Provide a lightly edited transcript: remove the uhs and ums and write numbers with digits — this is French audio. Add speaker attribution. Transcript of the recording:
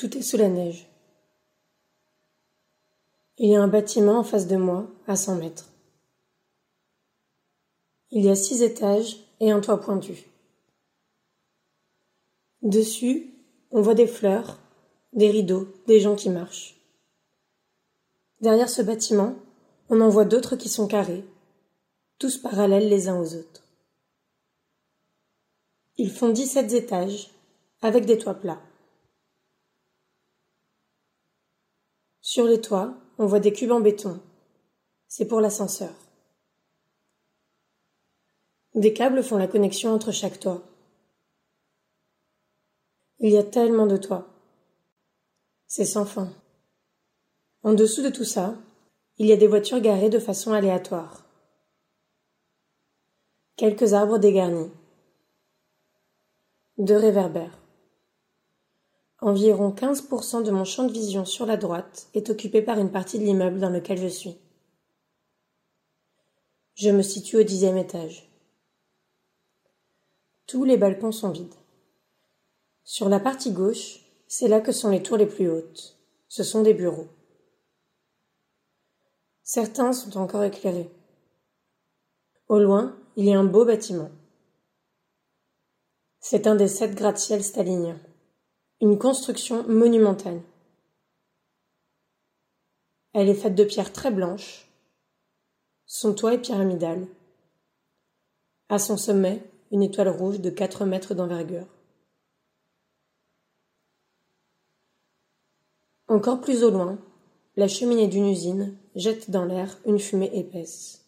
Speaker 1: Tout est sous la neige. Il y a un bâtiment en face de moi, à 100 mètres. Il y a 6 étages et un toit pointu. Dessus, on voit des fleurs, des rideaux, des gens qui marchent. Derrière ce bâtiment, on en voit d'autres qui sont carrés, tous parallèles les uns aux autres. Ils font 17 étages, avec des toits plats. Sur les toits, on voit des cubes en béton. C'est pour l'ascenseur. Des câbles font la connexion entre chaque toit. Il y a tellement de toits. C'est sans fin. En dessous de tout ça, il y a des voitures garées de façon aléatoire. Quelques arbres dégarnis. 2 réverbères. Environ 15% de mon champ de vision sur la droite est occupé par une partie de l'immeuble dans lequel je suis. Je me situe au 10e étage. Tous les balcons sont vides. Sur la partie gauche, c'est là que sont les tours les plus hautes. Ce sont des bureaux. Certains sont encore éclairés. Au loin, il y a un beau bâtiment. C'est un des 7 gratte-ciel staliniens. Une construction monumentale. Elle est faite de pierres très blanches. Son toit est pyramidal. À son sommet, une étoile rouge de 4 mètres d'envergure. Encore plus au loin, la cheminée d'une usine jette dans l'air une fumée épaisse.